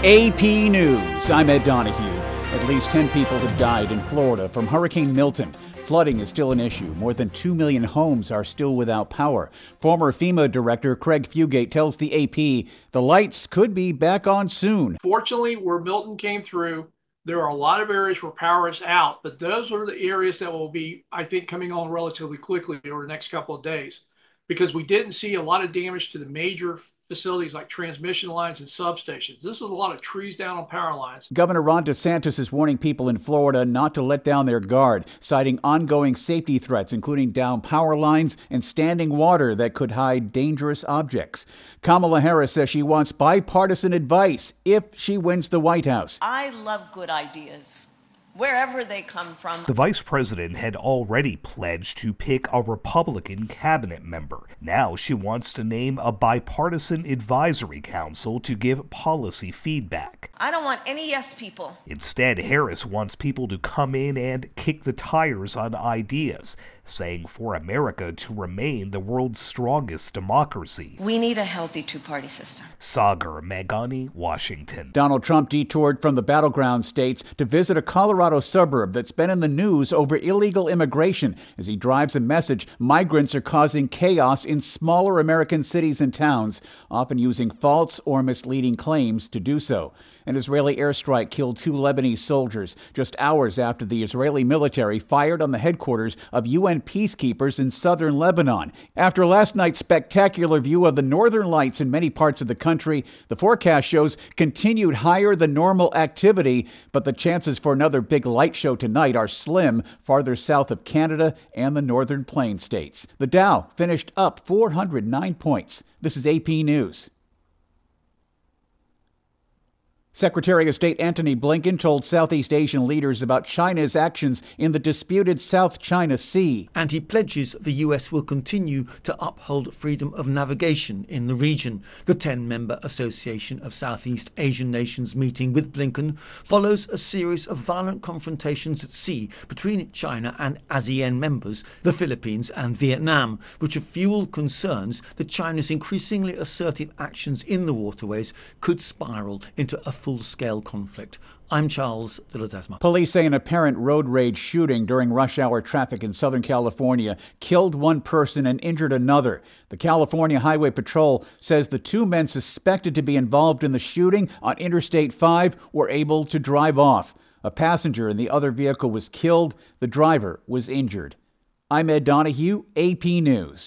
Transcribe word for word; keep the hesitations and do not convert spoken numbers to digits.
A P News, I'm Ed Donahue. At least ten people have died in Florida from Hurricane Milton. Flooding is still an issue. More than two million homes are still without power. Former FEMA Director Craig Fugate tells the A P the lights could be back on soon. Fortunately, where Milton came through, there are a lot of areas where power is out, but those are the areas that will be, I think, coming on relatively quickly over the next couple of days, because we didn't see a lot of damage to the major facilities like transmission lines and substations. This is a lot of trees down on power lines. Governor Ron DeSantis is warning people in Florida not to let down their guard, citing ongoing safety threats, including down power lines and standing water that could hide dangerous objects. Kamala Harris says she wants bipartisan advice if she wins the White House. I love good ideas, wherever they come from. The vice president had already pledged to pick a Republican cabinet member. Now she wants to name a bipartisan advisory council to give policy feedback. I don't want any yes people. Instead, Harris wants people to come in and kick the tires on ideas, saying for America to remain the world's strongest democracy. We need a healthy two-party system. Sagar Meghani, Washington. Donald Trump detoured from the battleground states to visit a Colorado suburb that's been in the news over illegal immigration as he drives a message migrants are causing chaos in smaller American cities and towns, often using false or misleading claims to do so. An Israeli airstrike killed two Lebanese soldiers just hours after the Israeli military fired on the headquarters of U N peacekeepers in southern Lebanon. After last night's spectacular view of the northern lights in many parts of the country, the forecast shows continued higher than normal activity, but the chances for another big light show tonight are slim farther south of Canada and the northern plain states. The Dow finished up four hundred nine points. This is A P News. Secretary of State Antony Blinken told Southeast Asian leaders about China's actions in the disputed South China Sea. And he pledges the U S will continue to uphold freedom of navigation in the region. The ten-member Association of Southeast Asian Nations meeting with Blinken follows a series of violent confrontations at sea between China and ASEAN members, the Philippines and Vietnam, which have fueled concerns that China's increasingly assertive actions in the waterways could spiral into a full-scale conflict. I'm Charles de Ledesma. Police say an apparent road rage shooting during rush hour traffic in Southern California killed one person and injured another. The California Highway Patrol says the two men suspected to be involved in the shooting on Interstate five were able to drive off. A passenger in the other vehicle was killed. The driver was injured. I'm Ed Donahue, A P News.